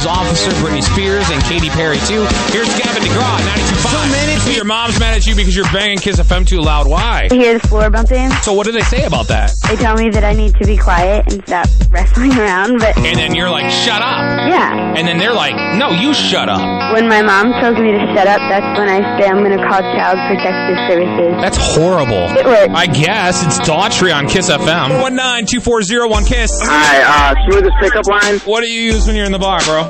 Mrs. Officer, Britney Spears, and Katy Perry, too. Here's Gavin DeGraw, 92.5. So many. So your mom's mad at you because you're banging Kiss FM too loud. Why? I hear the floor bumping. So what do they say about that? They tell me that I need to be quiet and stop wrestling around, but... And then you're like, shut up. Yeah. And then they're like, no, you shut up. When my mom tells me to shut up, that's when I say I'm going to call Child Protective Services. That's horrible. It works. I guess. It's Daughtry on Kiss FM. 419-240-1KISS. Hi, smoothest pickup line. What do you use when you're in the bar, bro?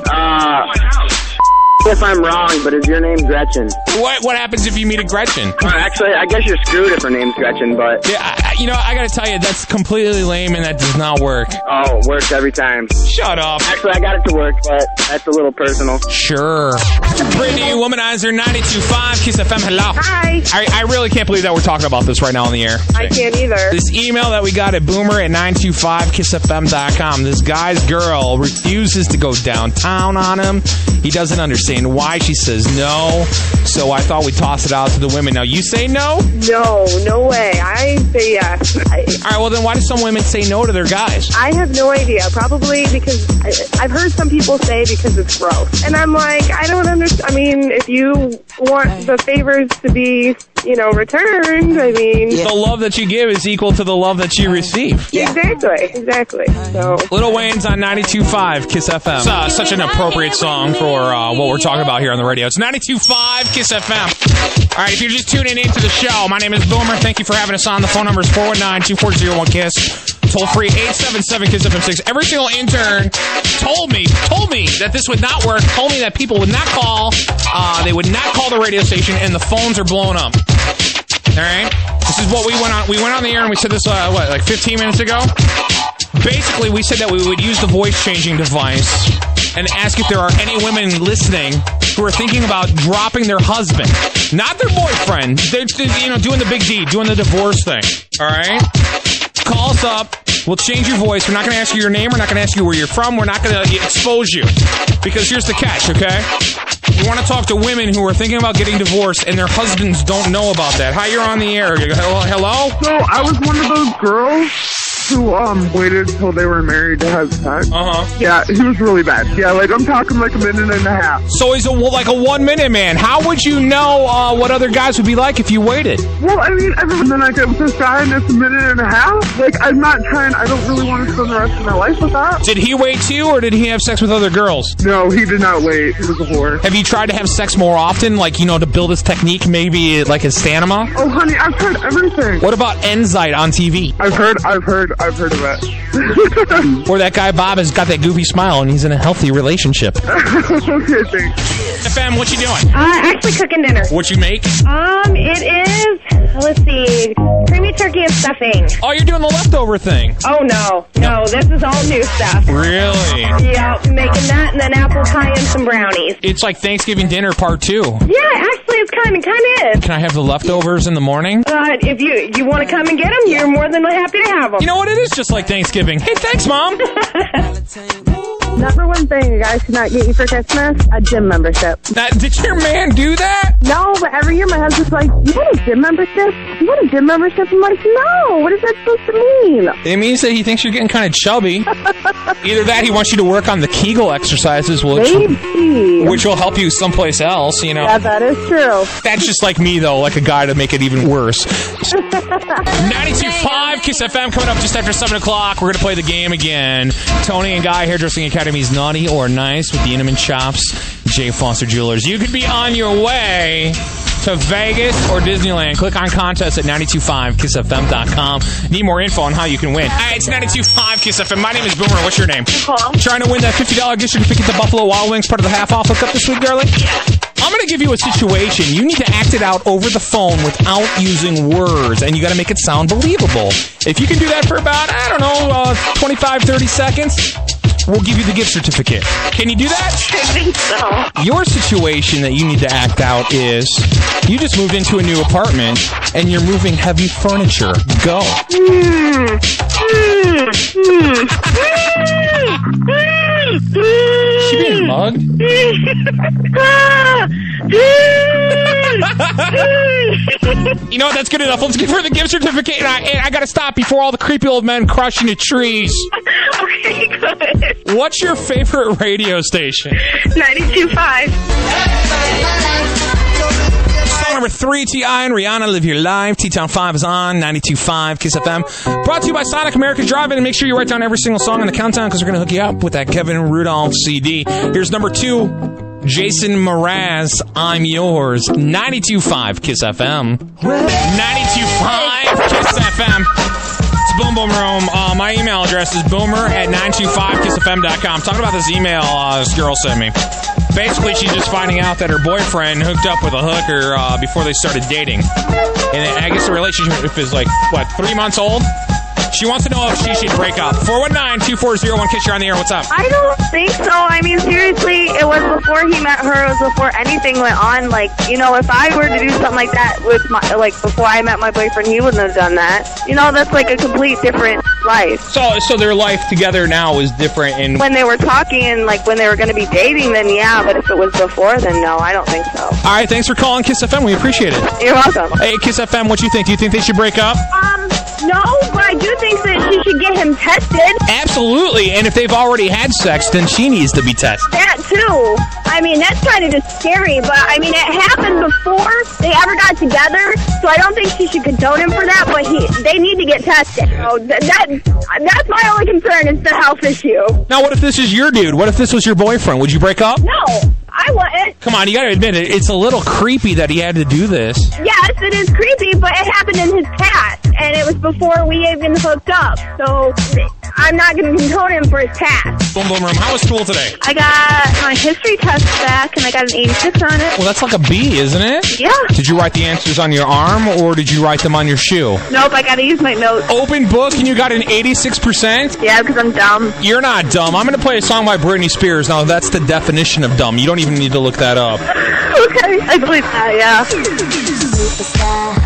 If I'm wrong, but is your name Gretchen? What happens if you meet a Gretchen? Actually, I guess you're screwed if her name's Gretchen, but... Yeah, I gotta tell you, that's completely lame and that does not work. Oh, it works every time. Shut up. Actually, I got it to work, but that's a little personal. Sure. Brittany, Womanizer, 92.5, Kiss FM, hello. Hi. I really can't believe that we're talking about this right now on the air. I can't either. This email that we got at boomer@925kissfm.com. This guy's girl refuses to go downtown on him. He doesn't understand why. She says no. So I thought we'd toss it out to the women. Now, you say no? No way. I say yes. All right, well, then why do some women say no to their guys? I have no idea. Probably because I've heard some people say because it's gross. And I'm like, I don't understand. I mean, if you want the favors to be, returned, I mean... The love that you give is equal to the love that you receive. Yeah. Exactly. So Lil Wayne's on 92.5 Kiss FM. It's such an appropriate song for what we're talking about here on the radio. It's 92.5 Kiss FM. All right, if you're just tuning into the show, my name is Boomer. Thank you for having us on. The phone number is 419-240-1KISS. Toll free 877-KISS-FM6. Every single intern told me that this would not work. Told me that people would not call. They would not call the radio station, and the phones are blowing up. All right, this is what we went on. We went on the air and we said this like 15 minutes ago. Basically, we said that we would use the voice changing device and ask if there are any women listening who are thinking about dropping their husband, not their boyfriend. They're doing the big D, doing the divorce thing. All right, call us up. We'll change your voice. We're not going to ask you your name. We're not going to ask you where you're from. We're not going to expose you. Because here's the catch, okay? We want to talk to women who are thinking about getting divorced and their husbands don't know about that. Hi, you're on the air. Hello? So I was one of those girls who waited until they were married to have sex. Yeah, he was really bad. Yeah, I'm talking like a minute and a half. So he's like a 1 minute man. How would you know what other guys would be like if you waited? Well, I mean, and then I get with this guy and it's a minute and a half. I'm not trying, I don't really want to spend the rest of my life with that. Did he wait too, or did he have sex with other girls? No, he did not wait. He was a whore. Have you tried to have sex more often, to build his technique, maybe like his stamina? Oh, honey, I've heard everything. What about Enzyte on TV? I've heard of it. Or that guy Bob has got that goofy smile and he's in a healthy relationship. Okay, thanks. FM, what you doing? Actually cooking dinner. What you make? It is, let's see, creamy turkey and stuffing. Oh, you're doing the leftover thing. Oh, no, this is all new stuff. Really? Yeah, making that and then apple pie and some brownies. It's like Thanksgiving dinner part 2. Yeah, actually, it's kind of is. Can I have the leftovers in the morning? If you want to come and get them, you're more than happy to have them. You know what? It is just like Thanksgiving. Hey, thanks, Mom. Number one thing a guy should not get you for Christmas, a gym membership. Did your man do that? No, but every year my husband's like, you want a gym membership? You want a gym membership? I'm like, no, what is that supposed to mean? It means that he thinks you're getting kind of chubby. Either that, he wants you to work on the Kegel exercises, which will help you someplace else, Yeah, that is true. That's just like me, though, like a guy to make it even worse. 92.5 Kiss FM coming up just after 7 o'clock. We're going to play the game again. Tony and Guy, Hairdressing Academy's Naughty or Nice with the Inman Chops, J. Foster Jewelers. You could be on your way to Vegas or Disneyland. Click on contest at 925kissfm.com. Need more info on how you can win. Hey, it's 925 Kiss FM. My name is Boomer. What's your name? Nicole. Trying to win that $50 gift certificate to Buffalo Wild Wings, part of the half-off hookup this week, darling? Yeah. I'm going to give you a situation. You need to act it out over the phone without using words, and you got to make it sound believable. If you can do that for about, 25, 30 seconds, we'll give you the gift certificate. Can you do that? I think so. Your situation that you need to act out is you just moved into a new apartment and you're moving heavy furniture. Go. She being mugged? You know what? That's good enough. Let's give her the gift certificate. And I got to stop before all the creepy old men crush into trees. Okay. Okay, good. What's your favorite radio station? 92.5. Song number 3, T.I. and Rihanna, Live Your Life. T-Town 5 is on 92.5 Kiss FM. Brought to you by Sonic America Drive-In. And make sure you write down every single song on the countdown because we're going to hook you up with that Kevin Rudolph CD. Here's number 2, Jason Mraz, I'm Yours. 92.5 Kiss FM. 92.5 Kiss FM. It's Boom Boom Room. My email address is boomer@925kissfm.com. Talking about this email this girl sent me. Basically, she's just finding out that her boyfriend hooked up with a hooker before they started dating. And I guess the relationship is like, 3 months old? She wants to know if she should break up. 419-240-1KISS, you're on the air. What's up? I don't think so. I mean, seriously, it was before he met her. It was before anything went on. Like, you know, if I were to do something like that with before I met my boyfriend, he wouldn't have done that. You know, that's like a complete different life. So their life together now is different. And when they were talking and, when they were going to be dating, then yeah. But if it was before, then no, I don't think so. All right, thanks for calling Kiss FM. We appreciate it. You're welcome. Hey, Kiss FM, what do you think? Do you think they should break up? No, but I do think that she should get him tested. Absolutely, and if they've already had sex, then she needs to be tested. That too. I mean, that's kind of just scary, but I mean, it happened before they ever got together, so I don't think she should condone him for that, but they need to get tested. So that's my only concern is the health issue. Now, what if this is your dude? What if this was your boyfriend? Would you break up? No. I wouldn't. Come on, you gotta admit it. It's a little creepy that he had to do this. Yes, it is creepy, but it happened in his past, and it was before we even hooked up. So I'm not going to condone him for his past. Boom Boom Room, how was school today? I got my history test back, and I got an 86 on it. Well, that's like a B, isn't it? Yeah. Did you write the answers on your arm, or did you write them on your shoe? Nope, I got to use my notes. Open book, and you got an 86%? Yeah, because I'm dumb. You're not dumb. I'm going to play a song by Britney Spears. Now, that's the definition of dumb. You don't even need to look that up. Okay, I believe that, yeah.